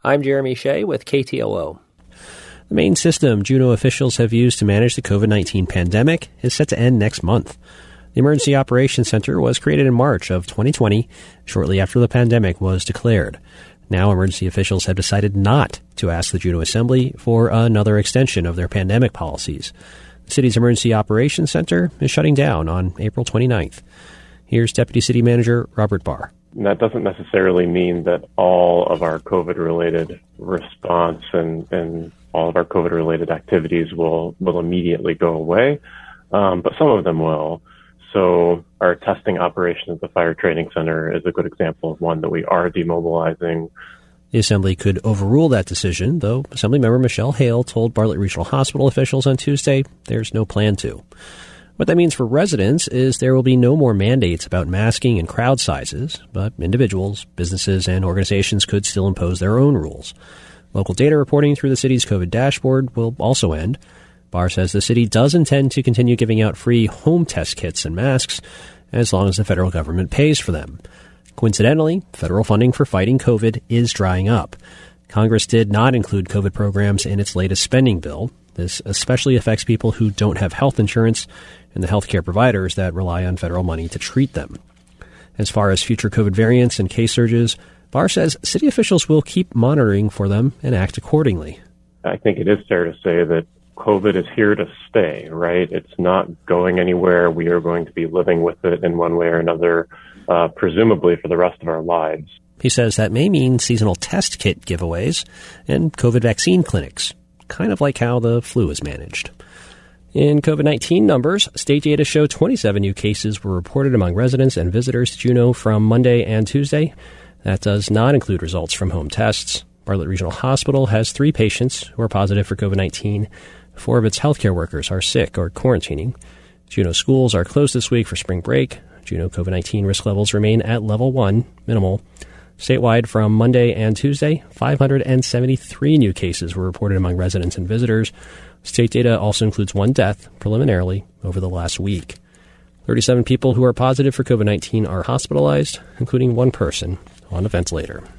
I'm Jeremy Shea with KTOO. The main system Juneau officials have used to manage the COVID-19 pandemic is set to end next month. The Emergency Operations Center was created in March of 2020, shortly after the pandemic was declared. Now, emergency officials have decided not to ask the Juneau Assembly for another extension of their pandemic policies. The city's Emergency Operations Center is shutting down on April 29th. Here's Deputy City Manager Robert Barr. That doesn't necessarily mean that all of our COVID-related response and all of our COVID-related activities will immediately go away, but some of them will. So our testing operation at the Fire Training Center is a good example of one that we are demobilizing. The Assembly could overrule that decision, though Assemblymember Michelle Hale told Bartlett Regional Hospital officials on Tuesday there's no plan to. What that means for residents is there will be no more mandates about masking and crowd sizes, but individuals, businesses, and organizations could still impose their own rules. Local data reporting through the city's COVID dashboard will also end. Barr says the city does intend to continue giving out free home test kits and masks as long as the federal government pays for them. Coincidentally, federal funding for fighting COVID is drying up. Congress did not include COVID programs in its latest spending bill. This especially affects people who don't have health insurance and the healthcare providers that rely on federal money to treat them. As far as future COVID variants and case surges, Barr says city officials will keep monitoring for them and act accordingly. I think it is fair to say that COVID is here to stay, right? It's not going anywhere. We are going to be living with it in one way or another, presumably for the rest of our lives. He says that may mean seasonal test kit giveaways and COVID vaccine clinics, kind of like how the flu is managed. In COVID-19 numbers, state data show 27 new cases were reported among residents and visitors to Juneau from Monday and Tuesday. That does not include results from home tests. Bartlett Regional Hospital has 3 patients who are positive for COVID-19. 4 of its healthcare workers are sick or quarantining. Juneau schools are closed this week for spring break. Juneau COVID-19 risk levels remain at level 1, minimal. Statewide, from Monday and Tuesday, 573 new cases were reported among residents and visitors. State data also includes 1 death, preliminarily, over the last week. 37 people who are positive for COVID-19 are hospitalized, including 1 person on a ventilator.